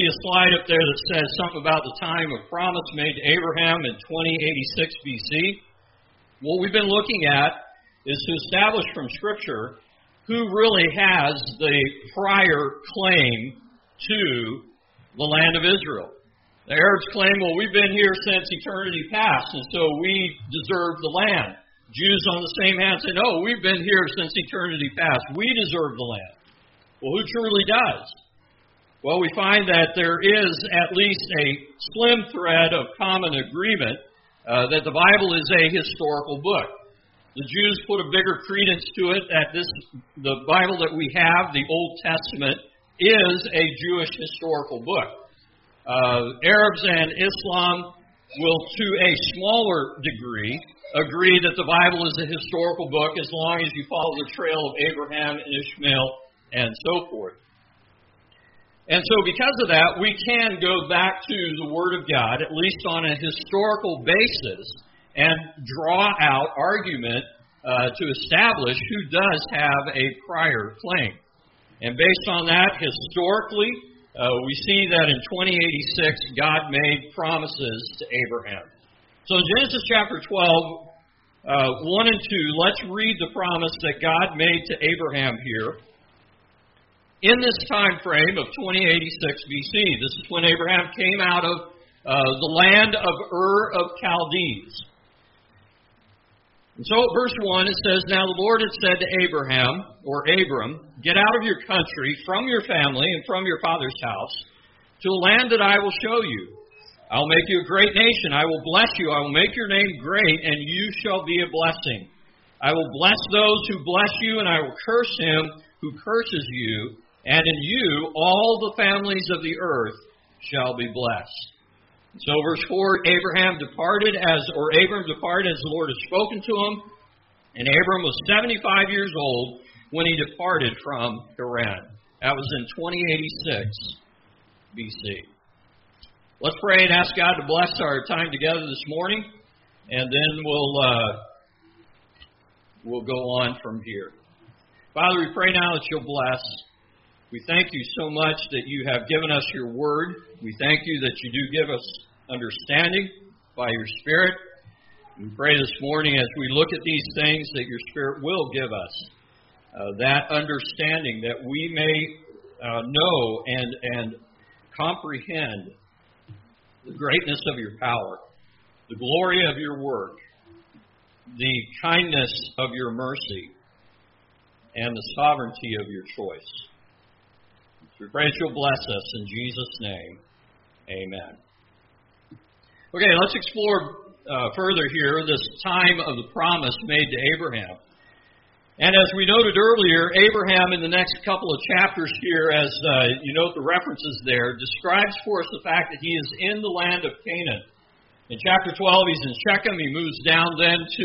see a slide up there that says something about the time of promise made to Abraham in 2086 BC. What we've been looking at is to establish from Scripture who really has the prior claim to the land of Israel. The Arabs claim, well, we've been here since eternity past, and so we deserve the land. Jews on the same hand say, no, we've been here since eternity past. We deserve the land. Well, who truly does? Well, we find that there is at least a slim thread of common agreement that the Bible is a historical book. The Jews put a bigger credence to it that the Bible that we have, the Old Testament, is a Jewish historical book. Arabs and Islam will, to a smaller degree, agree that the Bible is a historical book as long as you follow the trail of Abraham and Ishmael and so forth. And so because of that, we can go back to the Word of God, at least on a historical basis, and draw out argument to establish who does have a prior claim. And based on that, historically, we see that in 2086, God made promises to Abraham. So in Genesis chapter 12, 1 and 2, let's read the promise that God made to Abraham here. In this time frame of 2086 BC, this is when Abraham came out of the land of Ur of Chaldees. And so at verse 1 it says, Now the Lord had said to Abraham, or Abram, Get out of your country, from your family, and from your father's house, to a land that I will show you. I will make you a great nation. I will bless you. I will make your name great, and you shall be a blessing. I will bless those who bless you, and I will curse him who curses you, and in you all the families of the earth shall be blessed. So verse 4, Abram departed as the Lord had spoken to him, and Abram was 75 years old when he departed from Haran. That was in 2086 BC. Let's pray and ask God to bless our time together this morning, and then we'll go on from here. Father, we pray now that you'll bless. We thank you so much that you have given us your word. We thank you that you do give us understanding by your Spirit. We pray this morning as we look at these things that your Spirit will give us that understanding, that we may know and comprehend the greatness of your power, the glory of your work, the kindness of your mercy, and the sovereignty of your choice. We pray that you'll bless us in Jesus' name. Amen. Okay, let's explore further here this time of the promise made to Abraham. And as we noted earlier, Abraham in the next couple of chapters here, as you note the references there, describes for us the fact that he is in the land of Canaan. In chapter 12, he's in Shechem. He moves down then to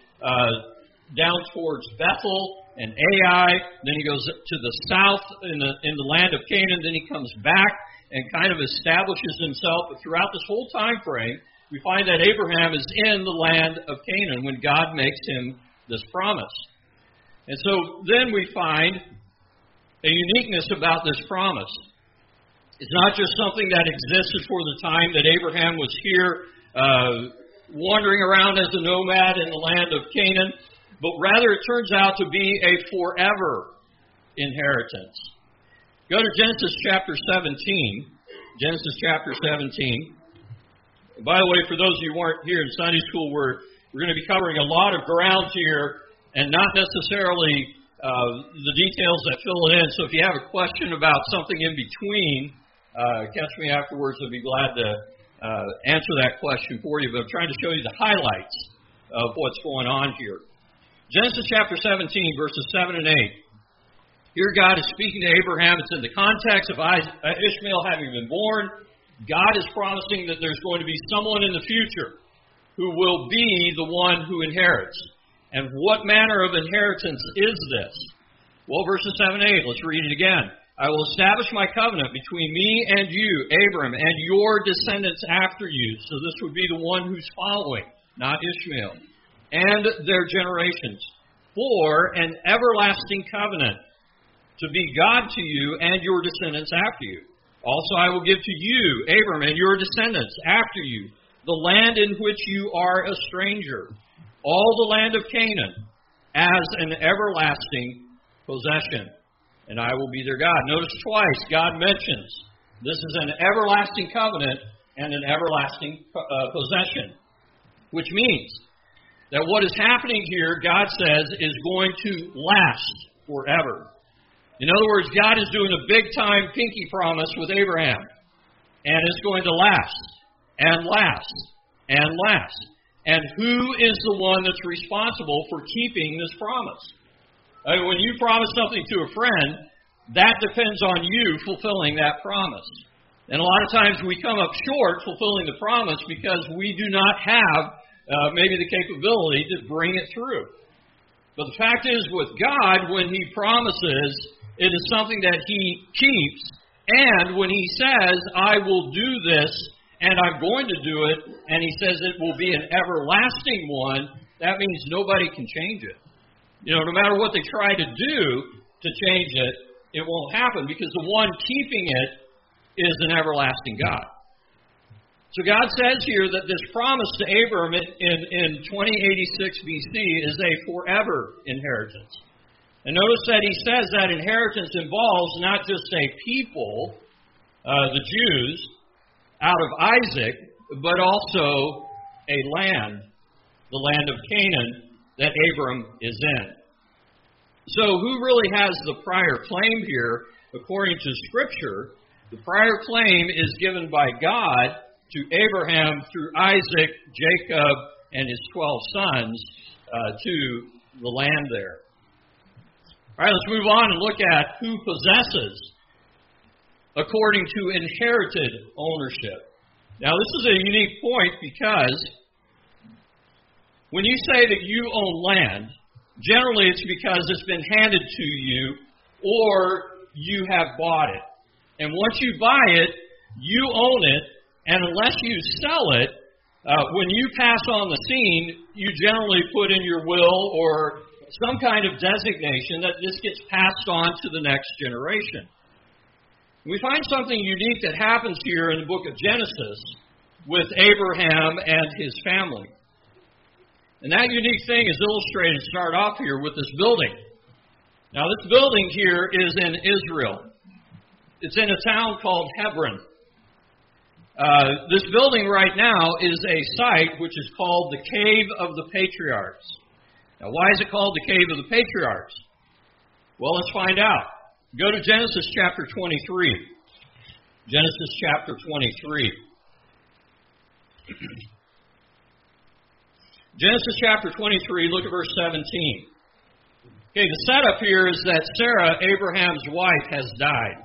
down towards Bethel and Ai. Then he goes to the south in the land of Canaan. Then he comes back and kind of establishes himself. But throughout this whole time frame, we find that Abraham is in the land of Canaan when God makes him this promise. And so then we find a uniqueness about this promise. It's not just something that existed for the time that Abraham was here wandering around as a nomad in the land of Canaan, but rather it turns out to be a forever inheritance. Go to Genesis chapter 17. Genesis chapter 17. By the way, for those of you who weren't here in Sunday school, we're going to be covering a lot of ground here, and not necessarily the details that fill it in. So if you have a question about something in between, catch me afterwards. I'd be glad to answer that question for you. But I'm trying to show you the highlights of what's going on here. Genesis chapter 17, verses 7 and 8. Here God is speaking to Abraham. It's in the context of Ishmael having been born. God is promising that there's going to be someone in the future who will be the one who inherits. And what manner of inheritance is this? Well, verses 7 and 8, let's read it again. I will establish my covenant between me and you, Abram, and your descendants after you. So this would be the one who's following, not Ishmael, and their generations, for an everlasting covenant, to be God to you and your descendants after you. Also I will give to you, Abram, and your descendants after you, the land in which you are a stranger, all the land of Canaan, as an everlasting possession. And I will be their God. Notice twice God mentions this is an everlasting covenant and an everlasting possession, which means that what is happening here, God says, is going to last forever. In other words, God is doing a big-time pinky promise with Abraham, and it's going to last, and last, and last. And who is the one that's responsible for keeping this promise? I mean, when you promise something to a friend, that depends on you fulfilling that promise. And a lot of times we come up short fulfilling the promise because we do not have maybe the capability to bring it through. But the fact is, with God, when He promises, it is something that He keeps. And when He says, I will do this, and I'm going to do it, and He says it will be an everlasting one, that means nobody can change it. You know, no matter what they try to do to change it, it won't happen because the one keeping it is an everlasting God. So God says here that this promise to Abram in 2086 BC is a forever inheritance. And notice that He says that inheritance involves not just a people, the Jews, out of Isaac, but also a land, the land of Canaan, that Abram is in. So who really has the prior claim here? According to Scripture, the prior claim is given by God to Abraham through Isaac, Jacob, and his 12 sons to the land there. All right, let's move on and look at who possesses according to inherited ownership. Now, this is a unique point because when you say that you own land, generally it's because it's been handed to you or you have bought it. And once you buy it, you own it, and unless you sell it, when you pass on the scene, you generally put in your will or some kind of designation that this gets passed on to the next generation. We find something unique that happens here in the book of Genesis with Abraham and his family. And that unique thing is illustrated, start off here with this building. Now, this building here is in Israel. It's in a town called Hebron. This building right now is a site which is called the Cave of the Patriarchs. Now, why is it called the Cave of the Patriarchs? Well, let's find out. Go to Genesis chapter 23. Genesis chapter 23. Genesis chapter 23, look at verse 17. Okay, the setup here is that Sarah, Abraham's wife, has died.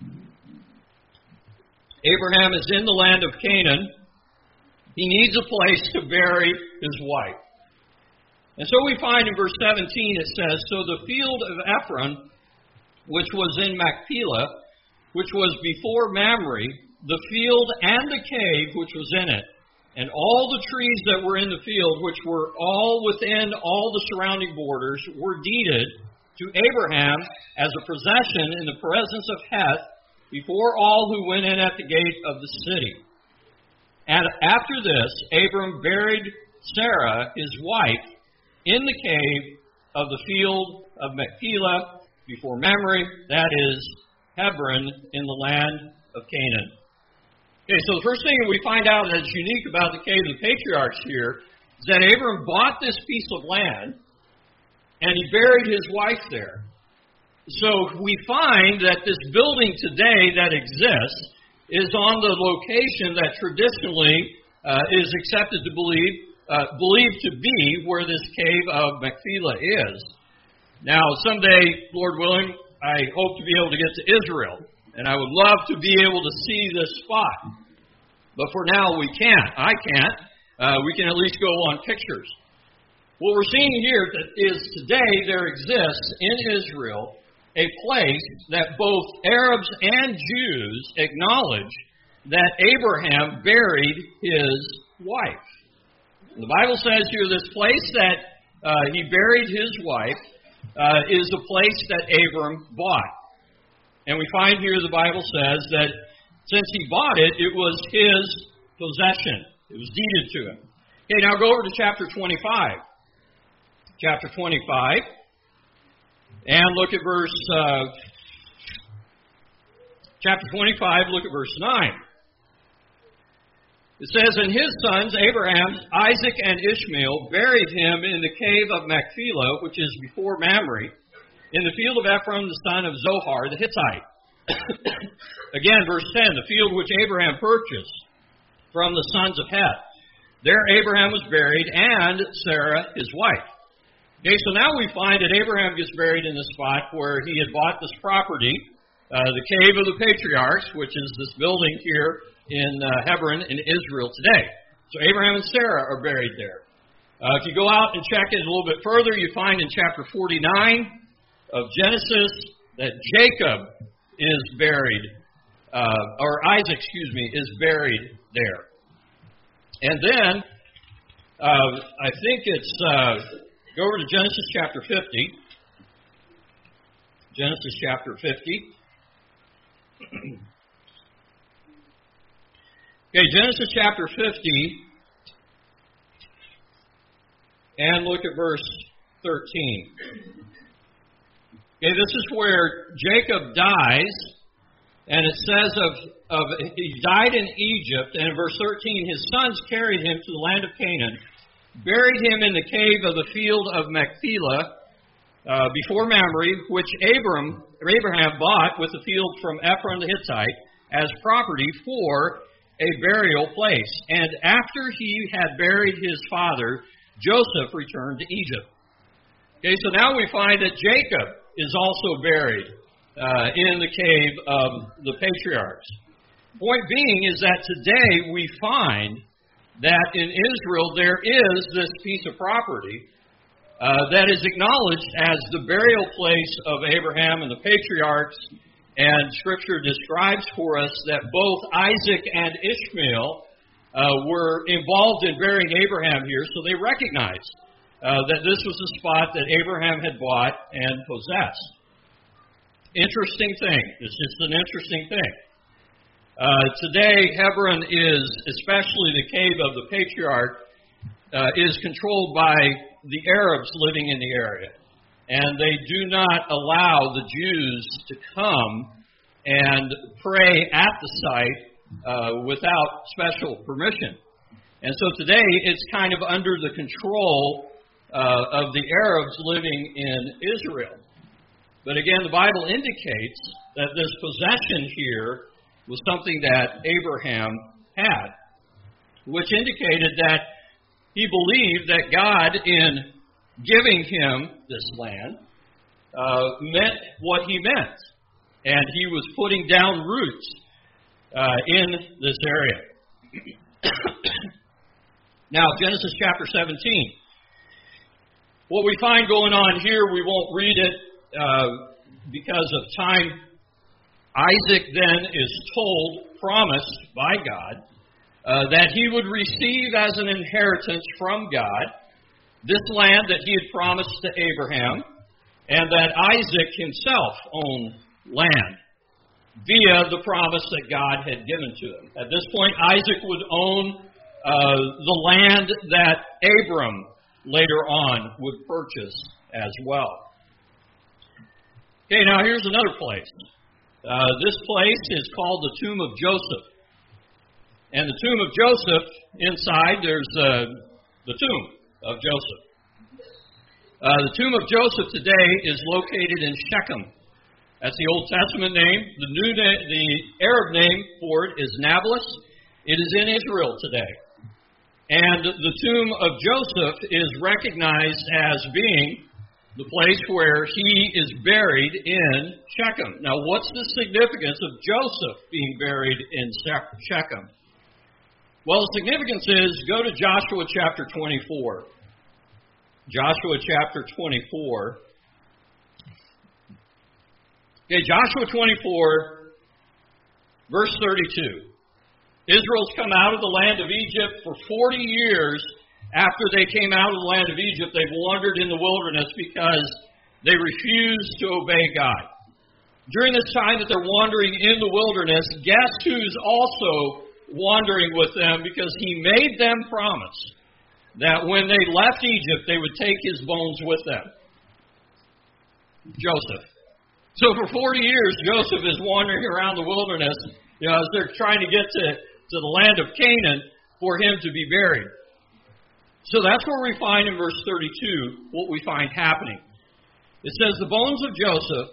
Abraham is in the land of Canaan. He needs a place to bury his wife. And so we find in verse 17 it says, So the field of Ephron, which was in Machpelah, which was before Mamre, the field and the cave which was in it, and all the trees that were in the field, which were all within all the surrounding borders, were deeded to Abraham as a possession in the presence of Heth before all who went in at the gate of the city. And after this, Abram buried Sarah, his wife, in the cave of the field of Machpelah before Mamre, that is, Hebron, in the land of Canaan. Okay, so the first thing we find out that's unique about the Cave of the Patriarchs here is that Abram bought this piece of land and he buried his wife there. So we find that this building today that exists is on the location that traditionally is accepted to believed to be where this Cave of Machpelah is. Now, someday, Lord willing, I hope to be able to get to Israel, and I would love to be able to see this spot. But for now, we can't. I can't. We can at least go on pictures. What we're seeing here is today there exists in Israel a place that both Arabs and Jews acknowledge that Abraham buried his wife. The Bible says here this place that he buried his wife is the place that Abram bought. And we find here the Bible says that Since he bought it, it was his possession. It was deeded to him. Okay, now go over to chapter 25. Chapter 25. And look at chapter 25, look at verse 9. It says, "And his sons, Abraham, Isaac, and Ishmael, buried him in the cave of Machpelah, which is before Mamre, in the field of Ephron, the son of Zohar, the Hittite." Again, verse 10, "The field which Abraham purchased from the sons of Heth. There Abraham was buried, and Sarah his wife." Okay, so now we find that Abraham gets buried in the spot where he had bought this property, the Cave of the Patriarchs, which is this building here in Hebron in Israel today. So Abraham and Sarah are buried there. If you go out and check it a little bit further, you find in chapter 49 of Genesis that Jacob is buried, or Isaac, is buried there. And then, I think it's, go over to Genesis chapter 50. Genesis chapter 50. Okay, Genesis chapter 50, and look at verse 13. Okay, this is where Jacob dies, and it says he died in Egypt, and in verse 13, his sons carried him to the land of Canaan, buried him in the cave of the field of Machpelah, before Mamre, which Abraham bought with the field from Ephron the Hittite as property for a burial place. And after he had buried his father, Joseph returned to Egypt. Okay, so now we find that Jacob is also buried in the cave of the patriarchs. Point being is that today we find that in Israel there is this piece of property that is acknowledged as the burial place of Abraham and the patriarchs, and Scripture describes for us that both Isaac and Ishmael were involved in burying Abraham here, so they recognized that this was a spot that Abraham had bought and possessed. Interesting thing. It's just an interesting thing. Today, Hebron is, especially the cave of the patriarch, is controlled by the Arabs living in the area. And they do not allow the Jews to come and pray at the site without special permission. And so today it's kind of under the control of the Arabs living in Israel. But again, the Bible indicates that this possession here was something that Abraham had, which indicated that he believed that God, in giving him this land, meant what he meant. And he was putting down roots in this area. Now, Genesis chapter 17. What we find going on here, we won't read it because of time. Isaac then is promised by God, that he would receive as an inheritance from God this land that he had promised to Abraham, and that Isaac himself owned land via the promise that God had given to him. At this point, Isaac would own the land that Abram later on would purchase as well. Okay, now here's another place. This place is called the Tomb of Joseph. And the Tomb of Joseph, inside there's the Tomb of Joseph. The Tomb of Joseph today is located in Shechem. That's the Old Testament name. The Arab name for it is Nablus. It is in Israel today. And the Tomb of Joseph is recognized as being the place where he is buried in Shechem. Now, what's the significance of Joseph being buried in Shechem? Well, the significance is, go to Joshua chapter 24. Joshua chapter 24. Okay, Joshua 24, verse 32. Israel's come out of the land of Egypt for 40 years. After they came out of the land of Egypt, they've wandered in the wilderness because they refused to obey God. During this time that they're wandering in the wilderness, guess who's also wandering with them? Because he made them promise that when they left Egypt, they would take his bones with them. Joseph. So for 40 years, Joseph is wandering around the wilderness, as they're trying to get to the land of Canaan for him to be buried. So that's where we find in verse 32 what we find happening. It says, the bones of Joseph,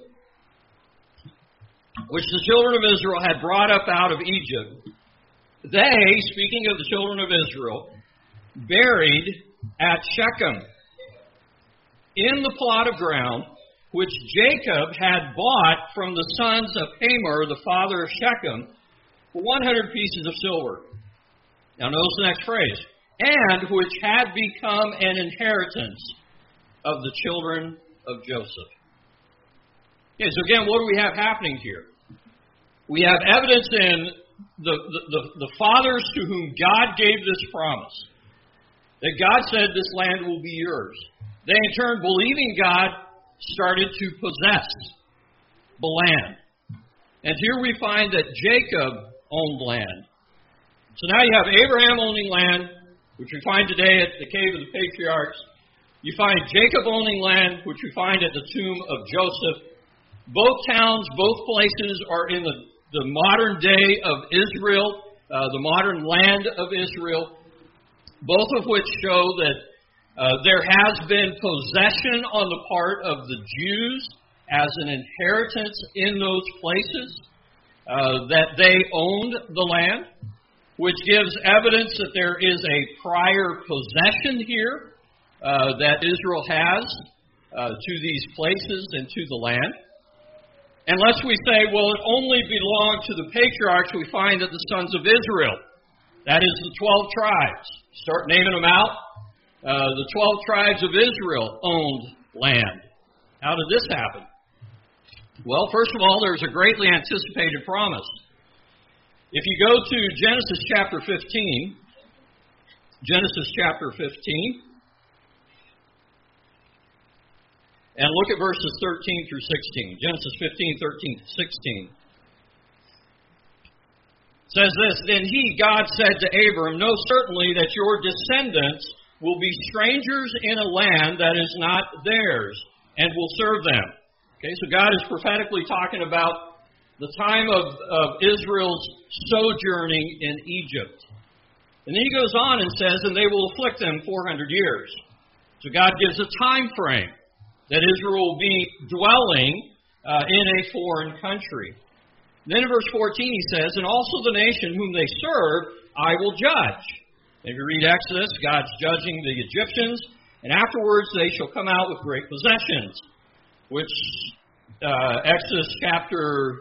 which the children of Israel had brought up out of Egypt, they, speaking of the children of Israel, buried at Shechem in the plot of ground which Jacob had bought from the sons of Hamor, the father of Shechem, for 100 pieces of silver. Now notice the next phrase. And which had become an inheritance of the children of Joseph. Okay, so again, what do we have happening here? We have evidence in the fathers to whom God gave this promise, that God said this land will be yours. They in turn, believing God, started to possess the land. And here we find that Jacob owned land. So now you have Abraham owning land, which we find today at the Cave of the Patriarchs. You find Jacob owning land, which we find at the tomb of Joseph. Both towns, both places are in the modern day of Israel, the modern land of Israel, both of which show that there has been possession on the part of the Jews as an inheritance in those places, that they owned the land, which gives evidence that there is a prior possession here that Israel has to these places and to the land. Unless we say, well, it only belonged to the patriarchs, we find that the sons of Israel, that is the 12 tribes, start naming them out. The 12 tribes of Israel owned land. How did this happen? Well, first of all, there's a greatly anticipated promise. If you go to Genesis chapter 15, and look at verses 13 through 16. Genesis 15, 13 to 16. It says this, Then God said to Abram, Know certainly that your descendants will be strangers in a land that is not theirs, and will serve them. Okay, so God is prophetically talking about the time of Israel's sojourning in Egypt. And then he goes on and says, And they will afflict them 400 years. So God gives a time frame that Israel will be dwelling in a foreign country. Then in verse 14 he says, And also the nation whom they serve I will judge. If you read Exodus, God's judging the Egyptians, and afterwards they shall come out with great possessions, which Exodus chapter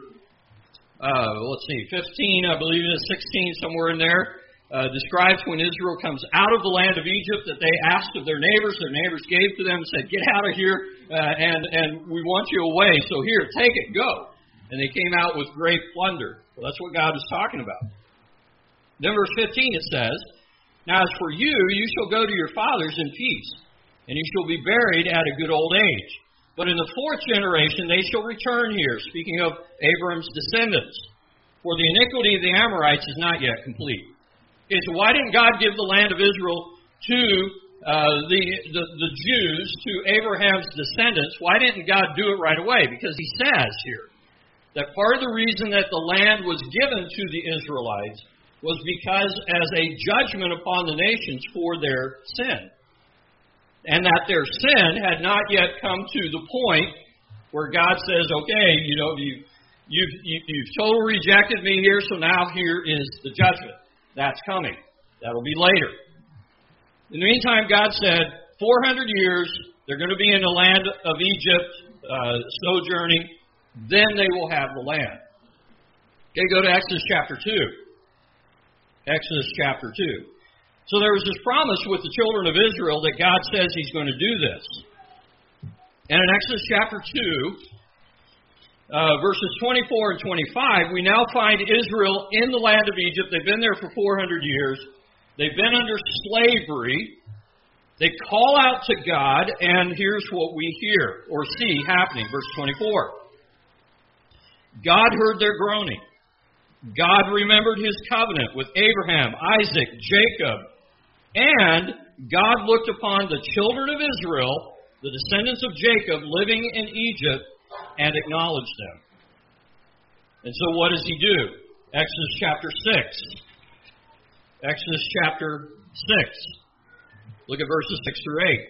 15, I believe it is 16, somewhere in there, describes when Israel comes out of the land of Egypt that they asked of their neighbors gave to them and said, Get out of here, and we want you away, so here, take it, go. And they came out with great plunder. Well, that's what God is talking about. Then verse 15 it says, Now as for you, you shall go to your fathers in peace, and you shall be buried at a good old age. But in the fourth generation they shall return here, speaking of Abram's descendants. For the iniquity of the Amorites is not yet complete. Okay, so why didn't God give the land of Israel to the Jews, to Abraham's descendants? Why didn't God do it right away? Because he says here that part of the reason that the land was given to the Israelites was because as a judgment upon the nations for their sin. And that their sin had not yet come to the point where God says, okay, you've totally rejected me here, so now here is the judgment. That's coming. That'll be later. In the meantime, God said, 400 years, they're going to be in the land of Egypt, sojourning, then they will have the land. Okay, go to Exodus chapter 2. Exodus chapter 2. So there was this promise with the children of Israel that God says He's going to do this. And in Exodus chapter 2, verses 24 and 25, we now find Israel in the land of Egypt. They've been there for 400 years. They've been under slavery. They call out to God, and here's what we hear or see happening. Verse 24. God heard their groaning. God remembered His covenant with Abraham, Isaac, Jacob, and God looked upon the children of Israel, the descendants of Jacob, living in Egypt, and acknowledged them. And so what does He do? Exodus chapter 6. Exodus chapter 6. Look at verses 6 through 8.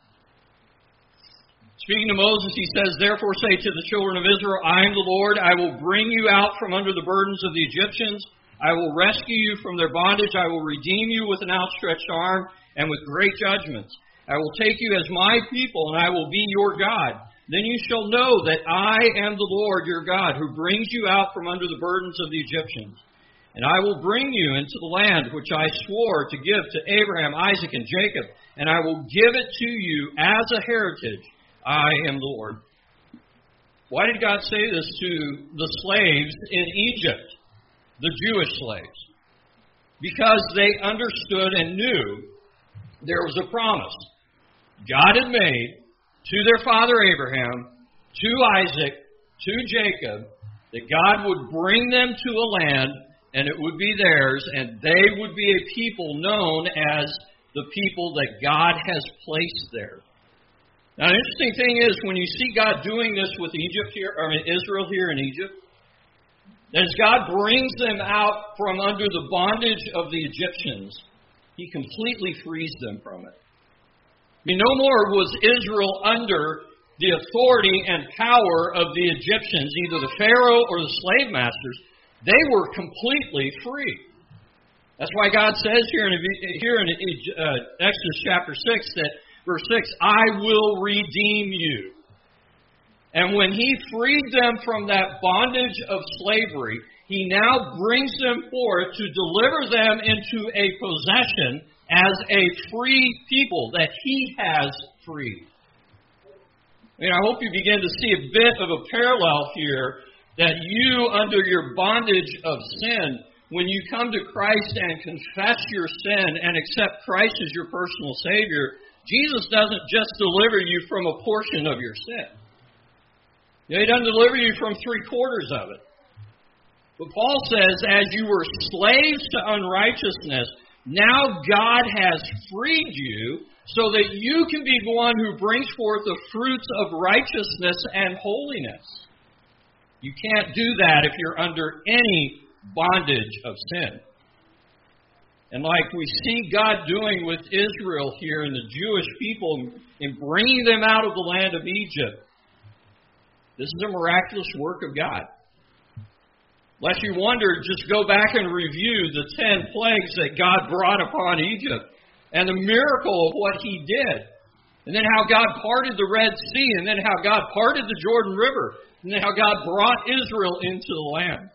Speaking to Moses, He says, "Therefore say to the children of Israel, I am the Lord. I will bring you out from under the burdens of the Egyptians. I will rescue you from their bondage. I will redeem you with an outstretched arm and with great judgments. I will take you as my people, and I will be your God. Then you shall know that I am the Lord your God, who brings you out from under the burdens of the Egyptians. And I will bring you into the land which I swore to give to Abraham, Isaac, and Jacob, and I will give it to you as a heritage. I am the Lord." Why did God say this to the slaves in Egypt, the Jewish slaves? Because they understood and knew there was a promise God had made to their father Abraham, to Isaac, to Jacob, that God would bring them to a land and it would be theirs, and they would be a people known as the people that God has placed there. Now, the interesting thing is, when you see God doing this with Israel here in Egypt, that as God brings them out from under the bondage of the Egyptians, He completely frees them from it. No more was Israel under the authority and power of the Egyptians, either the Pharaoh or the slave masters. They were completely free. That's why God says here in Exodus chapter 6 that verse 6, "I will redeem you." And when He freed them from that bondage of slavery, He now brings them forth to deliver them into a possession as a free people that He has freed. I hope you begin to see a bit of a parallel here, that you, under your bondage of sin, when you come to Christ and confess your sin and accept Christ as your personal Savior, Jesus doesn't just deliver you from a portion of your sin. He doesn't deliver you from 3/4 of it. But Paul says, as you were slaves to unrighteousness, now God has freed you so that you can be the one who brings forth the fruits of righteousness and holiness. You can't do that if you're under any bondage of sin. And like we see God doing with Israel here and the Jewish people in bringing them out of the land of Egypt, this is a miraculous work of God. Lest you wonder, just go back and review the 10 plagues that God brought upon Egypt and the miracle of what He did. And then how God parted the Red Sea, and then how God parted the Jordan River, and then how God brought Israel into the land.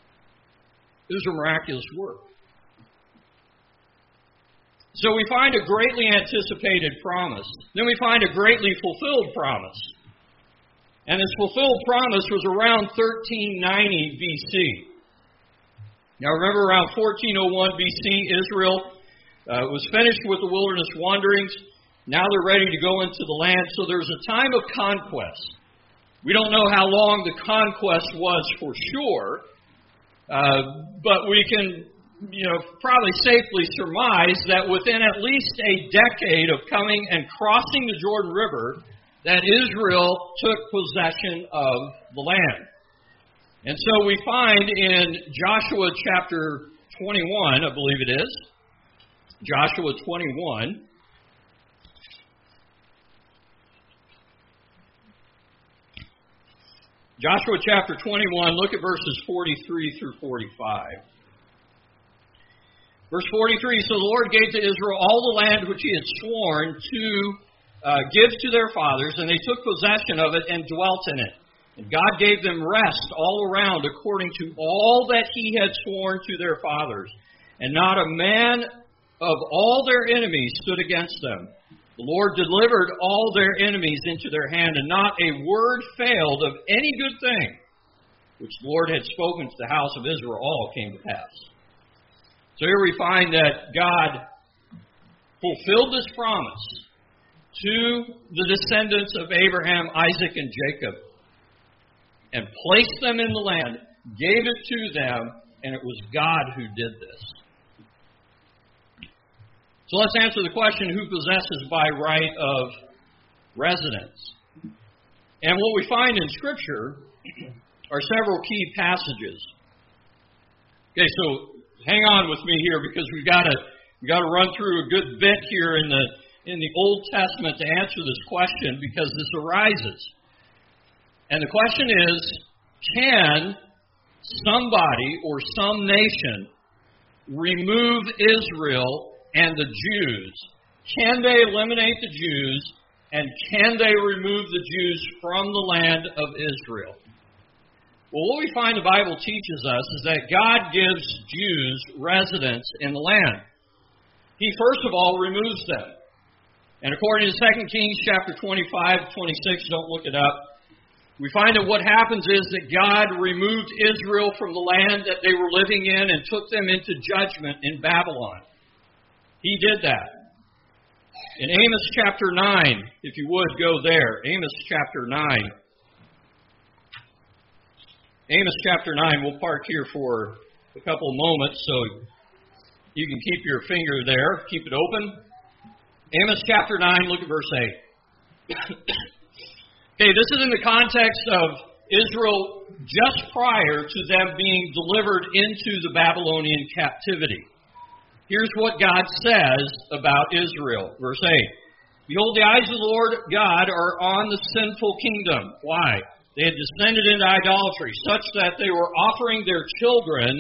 It was a miraculous work. So we find a greatly anticipated promise. Then we find a greatly fulfilled promise. And this fulfilled promise was around 1390 BC. Now remember, around 1401 BC, Israel was finished with the wilderness wanderings. Now they're ready to go into the land. So there's a time of conquest. We don't know how long the conquest was for sure, but we can probably safely surmise that within at least a decade of coming and crossing the Jordan River, that Israel took possession of the land. And so we find in Joshua chapter 21, I believe it is, Joshua 21, Joshua chapter 21, look at verses 43 through 45. Verse 43, "So the Lord gave to Israel all the land which He had sworn to give to their fathers, and they took possession of it and dwelt in it. And God gave them rest all around according to all that He had sworn to their fathers. And not a man of all their enemies stood against them. The Lord delivered all their enemies into their hand, and not a word failed of any good thing which the Lord had spoken to the house of Israel, all came to pass." So here we find that God fulfilled this promise to the descendants of Abraham, Isaac, and Jacob. and placed them in the land, gave it to them, and it was God who did this. So let's answer the question, who possesses by right of residence? And what we find in Scripture are several key passages. Okay, so hang on with me here because we've got to run through a good bit here in the Old Testament to answer this question because this arises. And the question is, can somebody or some nation remove Israel and the Jews? Can they eliminate the Jews, and can they remove the Jews from the land of Israel? Well, what we find the Bible teaches us is that God gives Jews residence in the land. He first of all removes them. And according to 2 Kings chapter 25, 26, don't look it up, we find that what happens is that God removed Israel from the land that they were living in and took them into judgment in Babylon. He did that. In Amos chapter 9, if you would, go there. Amos chapter 9. Amos chapter 9, we'll park here for a couple of moments so you can keep your finger there, keep it open. Amos chapter 9, look at verse 8. Okay, this is in the context of Israel just prior to them being delivered into the Babylonian captivity. Here's what God says about Israel, verse 8. Behold, the eyes of the Lord God are on the sinful kingdom. Why? They had descended into idolatry, such that they were offering their children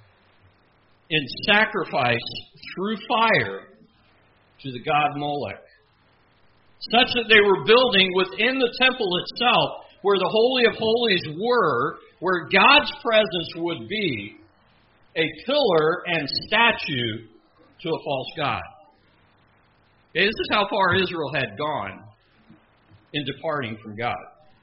in sacrifice through fire to the god Molech. Such that they were building within the temple itself, where the Holy of Holies were, where God's presence would be, a pillar and statue to a false god. Okay, this is how far Israel had gone in departing from God.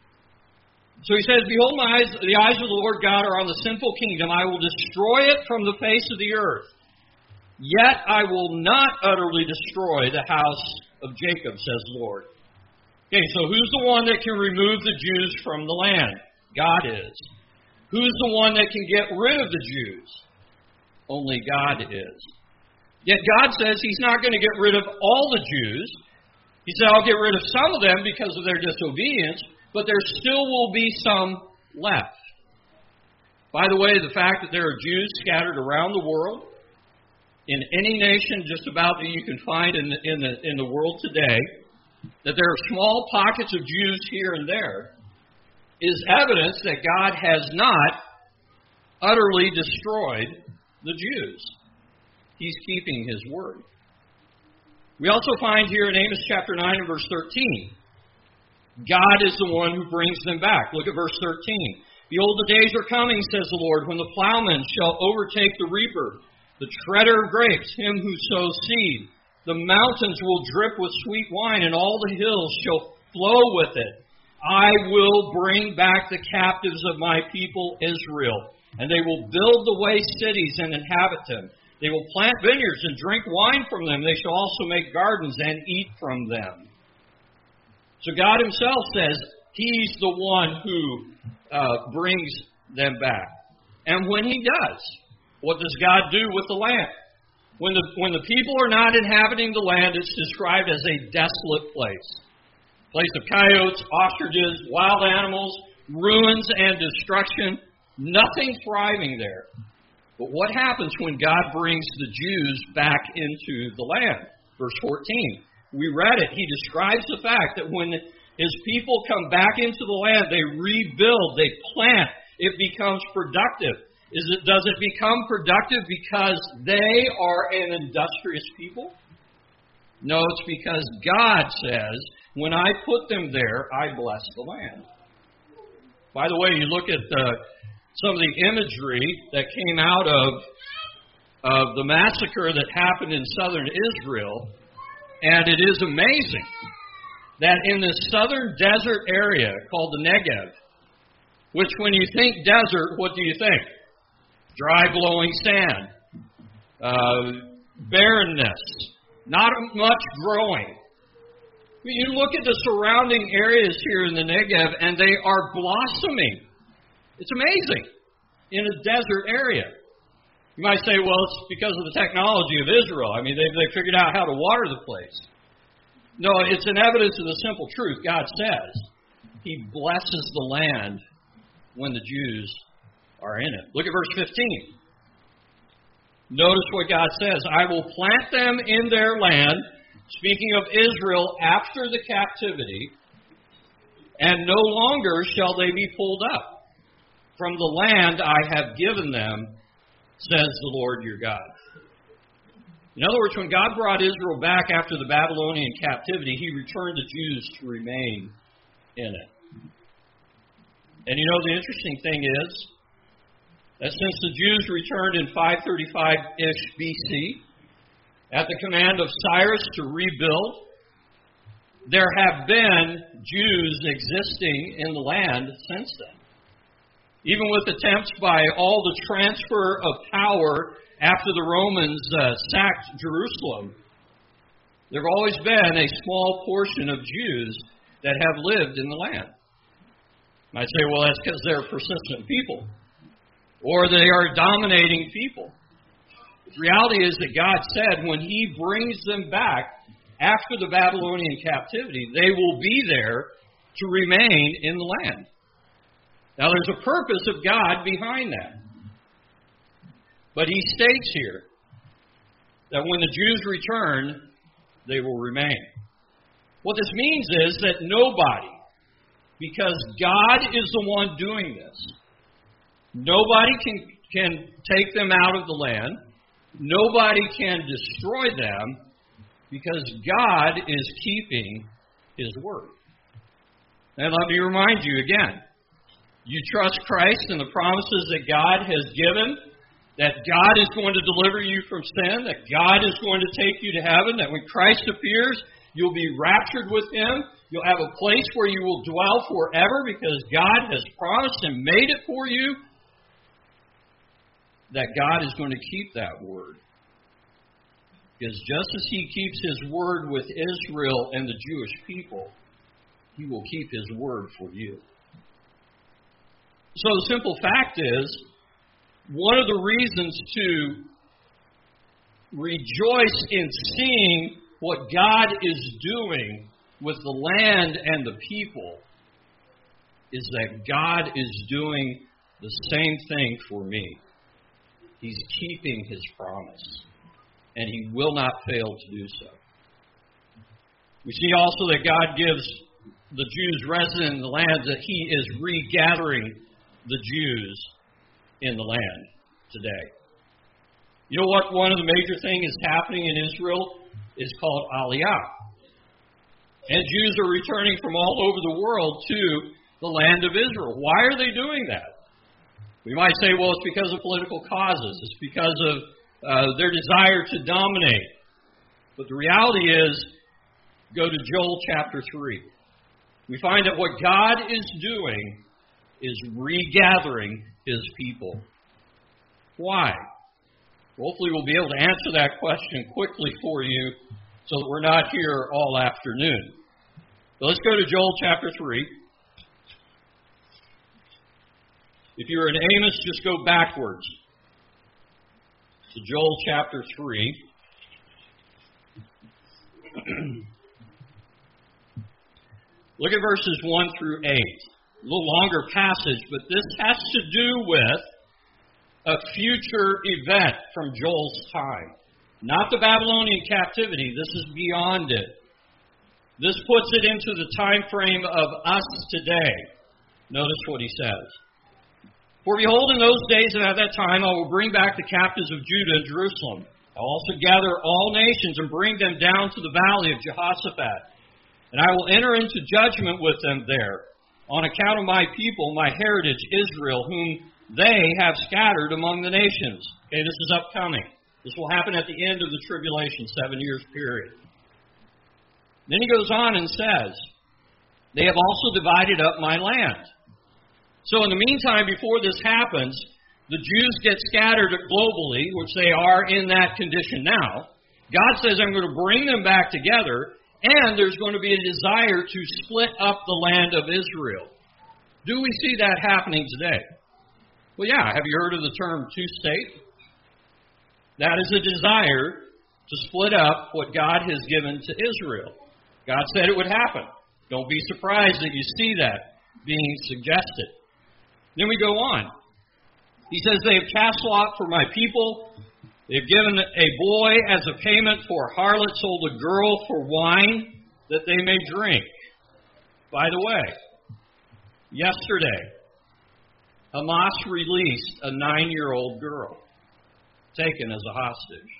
So he says, Behold, the eyes of the Lord God are on the sinful kingdom. I will destroy it from the face of the earth. Yet I will not utterly destroy the house of Jacob, says the Lord. Okay, so who's the one that can remove the Jews from the land? God is. Who's the one that can get rid of the Jews? Only God is. Yet God says He's not going to get rid of all the Jews. He said, I'll get rid of some of them because of their disobedience, but there still will be some left. By the way, the fact that there are Jews scattered around the world, in any nation just about that you can find in the world today, that there are small pockets of Jews here and there, is evidence that God has not utterly destroyed the Jews. He's keeping His word. We also find here in Amos chapter 9 and verse 13, God is the one who brings them back. Look at verse 13. Behold, the days are coming, says the Lord, when the plowman shall overtake the reaper, the treader of grapes, him who sows seed. The mountains will drip with sweet wine, and all the hills shall flow with it. I will bring back the captives of my people Israel, and they will build the waste cities and inhabit them. They will plant vineyards and drink wine from them. They shall also make gardens and eat from them. So God Himself says He's the one who brings them back. And when He does, what does God do with the land? When the people are not inhabiting the land, it's described as a desolate place. Place of coyotes, ostriches, wild animals, ruins and destruction. Nothing thriving there. But what happens when God brings the Jews back into the land? Verse 14. We read it. He describes the fact that when His people come back into the land, they rebuild, they plant, it becomes productive. Does it become productive because they are an industrious people? No, it's because God says, when I put them there, I bless the land. By the way, you look at some of the imagery that came out of the massacre that happened in southern Israel, and it is amazing that in this southern desert area called the Negev, which when you think desert, what do you think? Dry, glowing sand, barrenness, not much growing. You look at the surrounding areas here in the Negev, and they are blossoming. It's amazing in a desert area. You might say, well, it's because of the technology of Israel. I mean, they figured out how to water the place. No, it's an evidence of the simple truth. God says He blesses the land when the Jews are in it. Look at verse 15. Notice what God says. I will plant them in their land, speaking of Israel after the captivity, and no longer shall they be pulled up from the land I have given them, says the Lord your God. In other words, when God brought Israel back after the Babylonian captivity, He returned the Jews to remain in it. And you know, the interesting thing is that since the Jews returned in 535-ish BC, at the command of Cyrus to rebuild, there have been Jews existing in the land since then. Even with attempts by all the transfer of power after the Romans sacked Jerusalem, there have always been a small portion of Jews that have lived in the land. You might say, well, that's because they're persistent people, or they are dominating people. The reality is that God said when He brings them back after the Babylonian captivity, they will be there to remain in the land. Now, there's a purpose of God behind that. But He states here that when the Jews return, they will remain. What this means is that nobody, because God is the one doing this, nobody can take them out of the land. Nobody can destroy them because God is keeping His word. And let me remind you again, you trust Christ and the promises that God has given, that God is going to deliver you from sin, that God is going to take you to heaven, that when Christ appears, you'll be raptured with Him. You'll have a place where you will dwell forever because God has promised and made it for you, that God is going to keep that word. Because just as He keeps His word with Israel and the Jewish people, He will keep His word for you. So the simple fact is, one of the reasons to rejoice in seeing what God is doing with the land and the people is that God is doing the same thing for me. He's keeping His promise, and He will not fail to do so. We see also that God gives the Jews resident in the land that He is regathering the Jews in the land today. You know what? One of the major things is happening in Israel is called Aliyah. And Jews are returning from all over the world to the land of Israel. Why are they doing that? We might say, well, it's because of political causes. It's because of their desire to dominate. But the reality is, go to Joel chapter 3. We find that what God is doing is regathering His people. Why? Hopefully we'll be able to answer that question quickly for you so that we're not here all afternoon. So let's go to Joel chapter 3. If you're in Amos, just go backwards to Joel chapter 3. Look at verses 1 through 8. A little longer passage, but this has to do with a future event from Joel's time. Not the Babylonian captivity. This is beyond it. This puts it into the time frame of us today. Notice what he says. For behold, in those days and at that time I will bring back the captives of Judah and Jerusalem. I will also gather all nations and bring them down to the valley of Jehoshaphat. And I will enter into judgment with them there, on account of my people, my heritage, Israel, whom they have scattered among the nations. Okay, this is upcoming. This will happen at the end of the tribulation, 7 years period. Then he goes on and says, they have also divided up my land. So in the meantime, before this happens, the Jews get scattered globally, which they are in that condition now. God says, I'm going to bring them back together, and there's going to be a desire to split up the land of Israel. Do we see that happening today? Well, yeah, have you heard of the term two-state? That is a desire to split up what God has given to Israel. God said it would happen. Don't be surprised that you see that being suggested. Then we go on. He says, they have cast lot for my people. They've given a boy as a payment for a harlot, sold a girl for wine that they may drink. By the way, yesterday, Hamas released a 9-year-old girl taken as a hostage.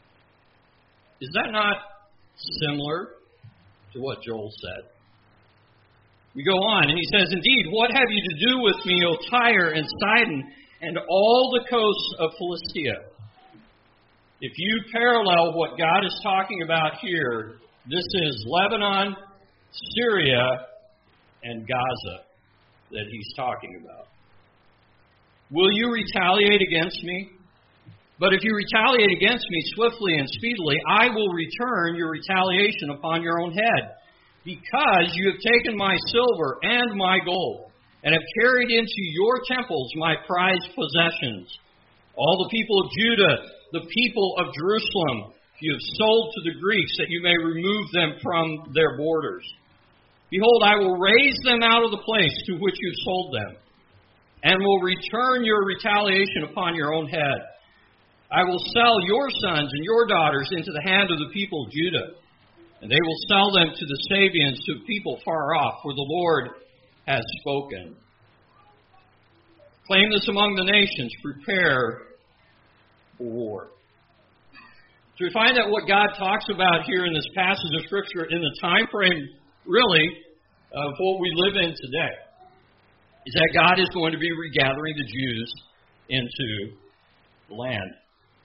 Is that not similar to what Joel said? We go on, and he says, indeed, what have you to do with me, O Tyre and Sidon, and all the coasts of Philistia? If you parallel what God is talking about here, this is Lebanon, Syria, and Gaza that he's talking about. Will you retaliate against me? But if you retaliate against me swiftly and speedily, I will return your retaliation upon your own head, because you have taken my silver and my gold, and have carried into your temples my prized possessions. All the people of Judah, the people of Jerusalem, you have sold to the Greeks, that you may remove them from their borders. Behold, I will raise them out of the place to which you have sold them, and will return your retaliation upon your own head. I will sell your sons and your daughters into the hand of the people of Judah, and they will sell them to the Sabians, to people far off, for the Lord has spoken. Claim this among the nations, prepare for war. So we find that what God talks about here in this passage of Scripture, in the time frame, really, of what we live in today, is that God is going to be regathering the Jews into the land.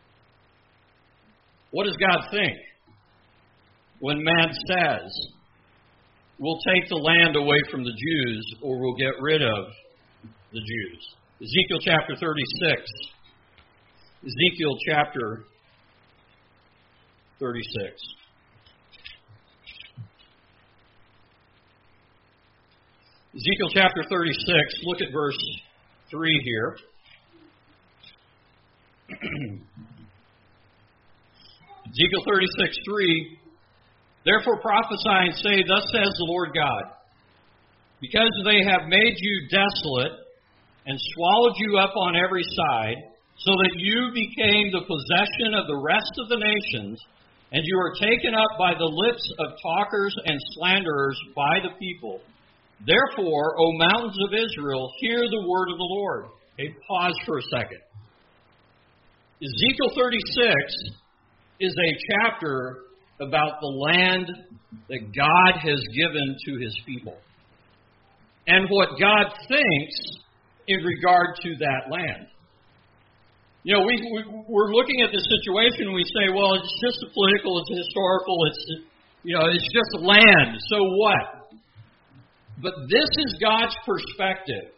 What does God think when man says, we'll take the land away from the Jews, or we'll get rid of the Jews? Ezekiel chapter 36. Ezekiel chapter 36. Ezekiel chapter 36, look at verse 3 here. Ezekiel 36:3, therefore prophesy and say, thus says the Lord God, because they have made you desolate and swallowed you up on every side, so that you became the possession of the rest of the nations, and you are taken up by the lips of talkers and slanderers by the people. Therefore, O mountains of Israel, hear the word of the Lord. Okay, pause for a second. Ezekiel 36 is a chapter about the land that God has given to His people, and what God thinks in regard to that land. You know, we're looking at this situation and we say, well, it's just a political, it's a historical, it's just land, so what? But this is God's perspective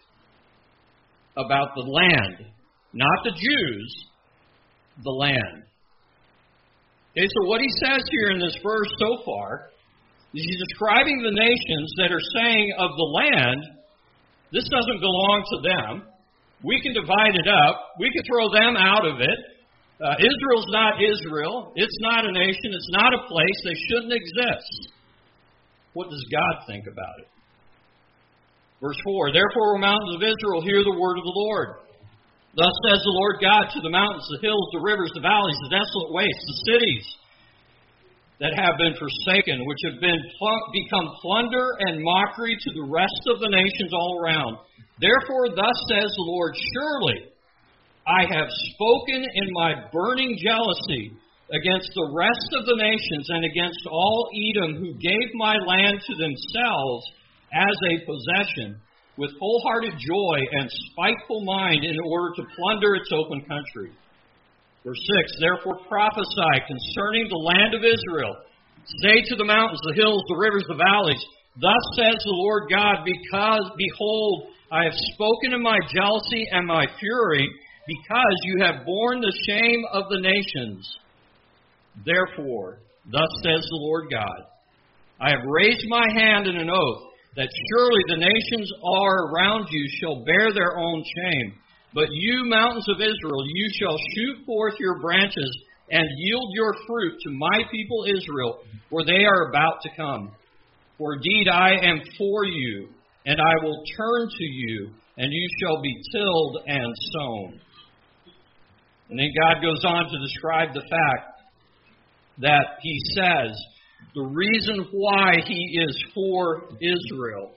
about the land, not the Jews, the land. Okay, so what he says here in this verse so far is he's describing the nations that are saying of the land, this doesn't belong to them. We can divide it up. We can throw them out of it. Israel's not Israel. It's not a nation. It's not a place. They shouldn't exist. What does God think about it? Verse 4, therefore, O mountains of Israel, hear the word of the Lord. Thus says the Lord God to the mountains, the hills, the rivers, the valleys, the desolate wastes, the cities that have been forsaken, which have become plunder and mockery to the rest of the nations all around. Therefore, thus says the Lord, surely I have spoken in my burning jealousy against the rest of the nations and against all Edom, who gave my land to themselves as a possession, with wholehearted joy and spiteful mind, in order to plunder its open country. Verse 6, therefore prophesy concerning the land of Israel. Say to the mountains, the hills, the rivers, the valleys, thus says the Lord God, because, behold, I have spoken in my jealousy and my fury, because you have borne the shame of the nations. Therefore, thus says the Lord God, I have raised my hand in an oath, that surely the nations are around you shall bear their own shame. But you, mountains of Israel, you shall shoot forth your branches and yield your fruit to my people Israel, for they are about to come. For indeed I am for you, and I will turn to you, and you shall be tilled and sown. And then God goes on to describe the fact that He says the reason why He is for Israel.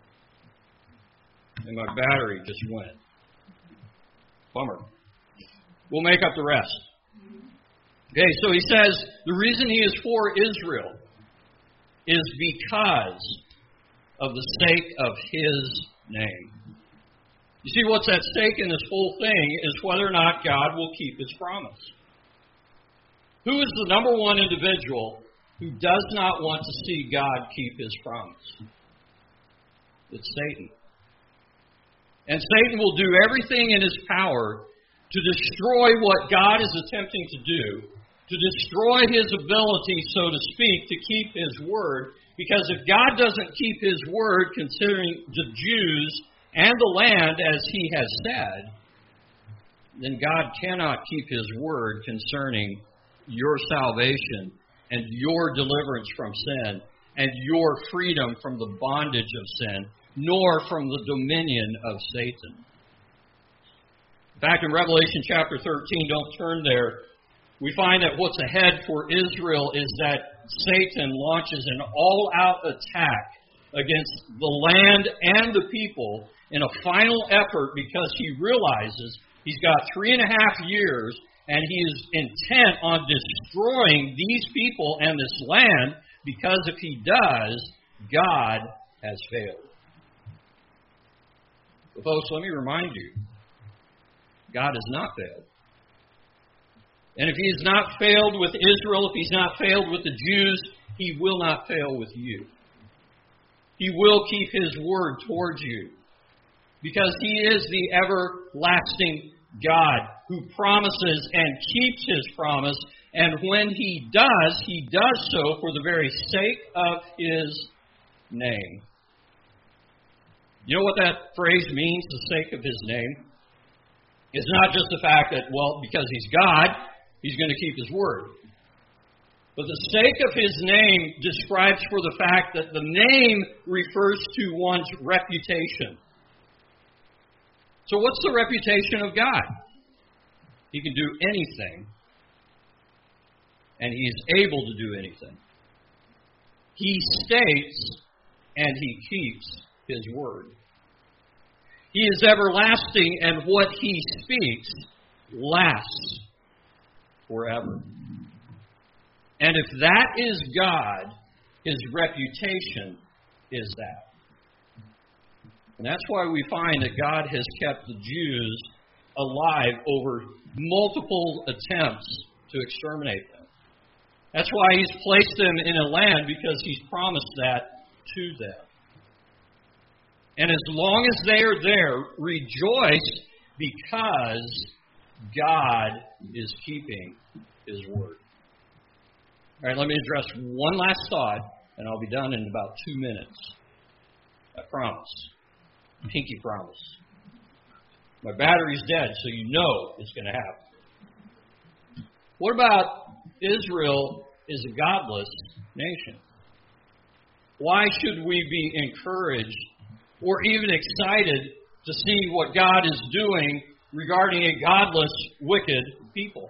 And my battery just went. Bummer. We'll make up the rest. Okay, so He says the reason He is for Israel is because of the sake of His name. You see, what's at stake in this whole thing is whether or not God will keep His promise. Who is the number one individual who does not want to see God keep His promise? It's Satan. And Satan will do everything in his power to destroy what God is attempting to do, to destroy His ability, so to speak, to keep His word. Because if God doesn't keep His word concerning the Jews and the land as He has said, then God cannot keep His word concerning your salvation and your deliverance from sin and your freedom from the bondage of sin, nor from the dominion of Satan. In fact, in Revelation chapter 13, don't turn there, we find that what's ahead for Israel is that Satan launches an all-out attack against the land and the people in a final effort because he realizes he's got 3.5 years and he is intent on destroying these people and this land, because if he does, God has failed. But folks, let me remind you, God has not failed. And if He has not failed with Israel, if He's not failed with the Jews, He will not fail with you. He will keep His word towards you, because He is the everlasting God who promises and keeps His promise. And when He does so for the very sake of His name. You know what that phrase means, the sake of His name? It's not just the fact that, well, because He's God, He's going to keep His word. But the sake of His name describes for the fact that the name refers to one's reputation. So what's the reputation of God? He can do anything, and He is able to do anything. He states, and He keeps His word. He is everlasting, and what He speaks lasts forever. And if that is God, His reputation is that. And that's why we find that God has kept the Jews alive over multiple attempts to exterminate them. That's why He's placed them in a land, because He's promised that to them. And as long as they are there, rejoice, because God is keeping His word. All right, let me address one last thought, and I'll be done in about 2 minutes. I promise. Pinky promise. My battery's dead, so you know it's going to happen. What about Israel is a godless nation? Why should we be encouraged or even excited to see what God is doing regarding a godless, wicked people?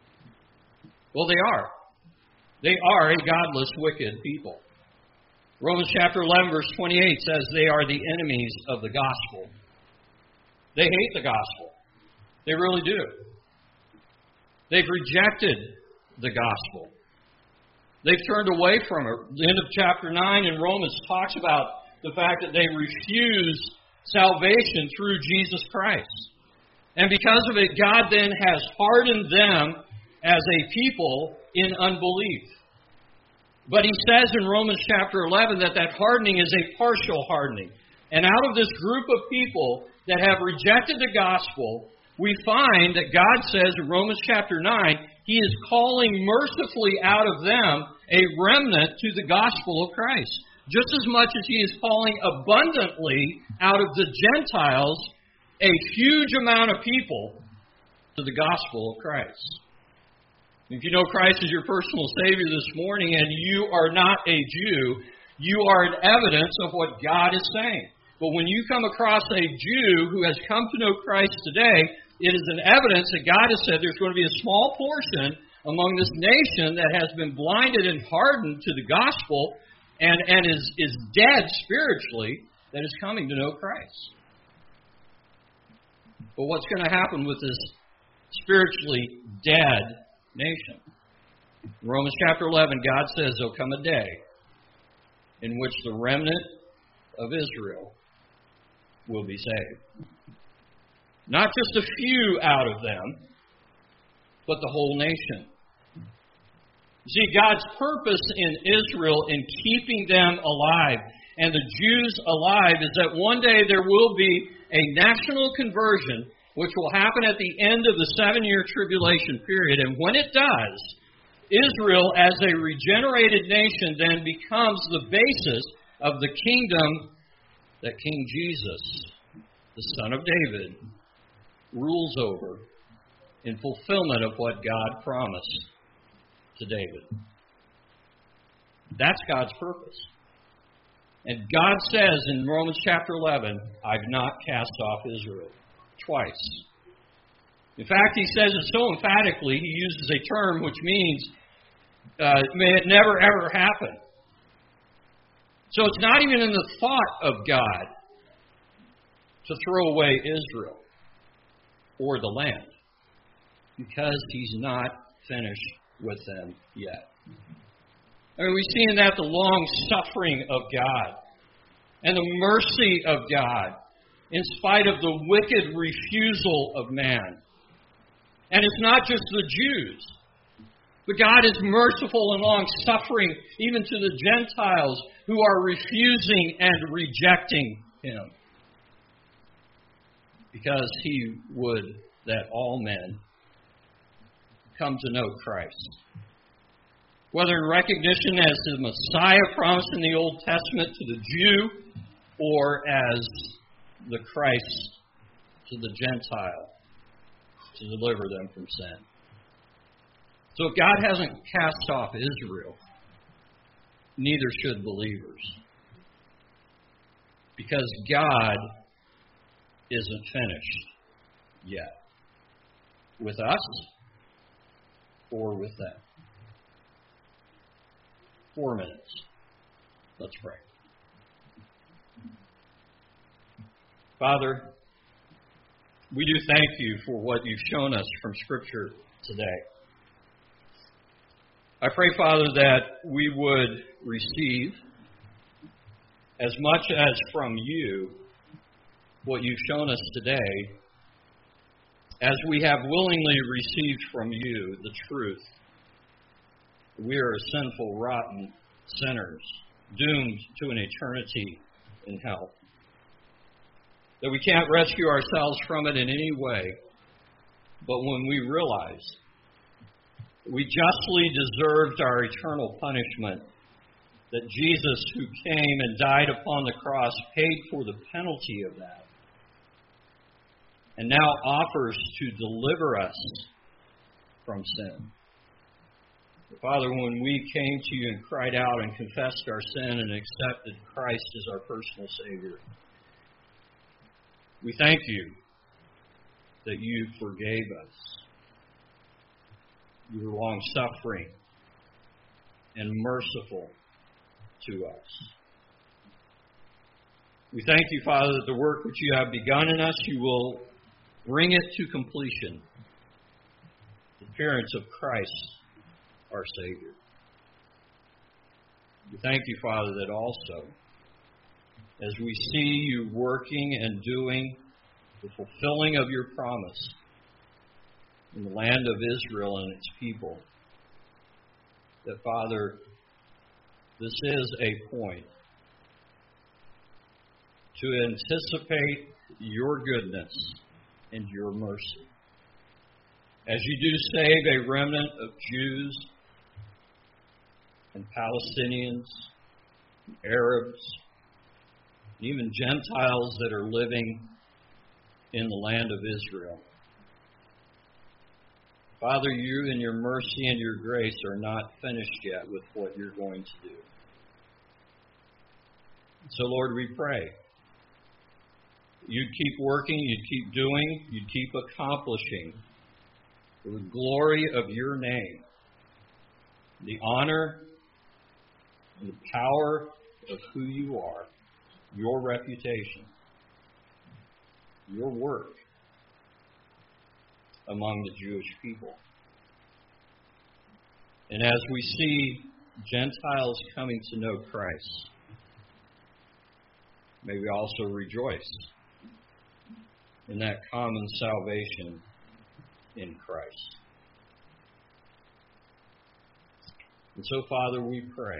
Well, they are. They are a godless, wicked people. Romans chapter 11, verse 28 says they are the enemies of the gospel. They hate the gospel. They really do. They've rejected the gospel. They've turned away from it. The end of chapter 9 in Romans talks about the fact that they refuse salvation through Jesus Christ. And because of it, God then has hardened them as a people in unbelief. But He says in Romans chapter 11 that hardening is a partial hardening. And out of this group of people that have rejected the gospel, we find that God says in Romans chapter 9, He is calling mercifully out of them a remnant to the gospel of Christ. Just as much as He is calling abundantly out of the Gentiles a huge amount of people to the gospel of Christ. If you know Christ as your personal Savior this morning and you are not a Jew, you are an evidence of what God is saying. But when you come across a Jew who has come to know Christ today, it is an evidence that God has said there's going to be a small portion among this nation that has been blinded and hardened to the gospel and is dead spiritually that is coming to know Christ. But what's going to happen with this spiritually dead nation? In Romans chapter 11, God says there'll come a day in which the remnant of Israel will be saved. Not just a few out of them, but the whole nation. See, God's purpose in Israel in keeping them alive and the Jews alive is that one day there will be a national conversion which will happen at the end of the 7-year tribulation period. And when it does, Israel as a regenerated nation then becomes the basis of the kingdom that King Jesus, the Son of David, rules over in fulfillment of what God promised to David. That's God's purpose. And God says in Romans chapter 11, I've not cast off Israel. Twice. In fact, he says it so emphatically, he uses a term which means, may it never ever happen. So it's not even in the thought of God to throw away Israel or the land, because He's not finished with them yet. I mean, we see in that the long suffering of God and the mercy of God in spite of the wicked refusal of man. And it's not just the Jews, but God is merciful and long-suffering even to the Gentiles who are refusing and rejecting Him, because He would that all men come to know Christ. Whether in recognition as the Messiah promised in the Old Testament to the Jew, or as the Christ to the Gentile to deliver them from sin. So if God hasn't cast off Israel, neither should believers. Because God isn't finished yet with us or with them. 4 minutes. Let's pray. Father, we do thank You for what You've shown us from Scripture today. I pray, Father, that we would receive as much as from You what You've shown us today, as we have willingly received from You the truth. We are sinful, rotten sinners, doomed to an eternity in hell. That we can't rescue ourselves from it in any way, but when we realize we justly deserved our eternal punishment, that Jesus, who came and died upon the cross, paid for the penalty of that, and now offers to deliver us from sin. Father, when we came to You and cried out and confessed our sin and accepted Christ as our personal Savior, we thank You that You forgave us. You were long-suffering and merciful to us. We thank You, Father, that the work which You have begun in us, You will bring it to completion. The appearance of Christ, our Savior. We thank You, Father, that also, as we see You working and doing the fulfilling of Your promise in the land of Israel and its people, that, Father, this is a point to anticipate Your goodness and Your mercy. As You do save a remnant of Jews and Palestinians, Arabs, even Gentiles that are living in the land of Israel. Father, you in your mercy and your grace are not finished yet with what you're going to do. So, Lord, we pray you'd keep working, you'd keep doing, you'd keep accomplishing for the glory of your name, the honor and the power of who you are, your reputation, your work among the Jewish people. And as we see Gentiles coming to know Christ, may we also rejoice in that common salvation in Christ. And so, Father, we pray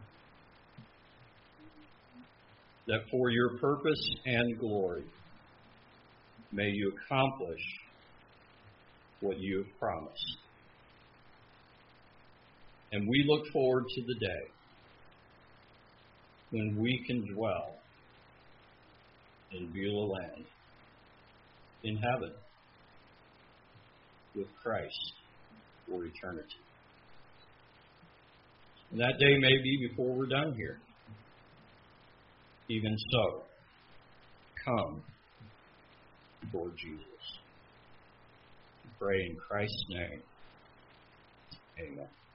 that for your purpose and glory, may you accomplish what you have promised. And we look forward to the day when we can dwell in Beulah land, in heaven, with Christ for eternity. And that day may be before we're done here. Even so, come, Lord Jesus. We pray in Christ's name. Amen.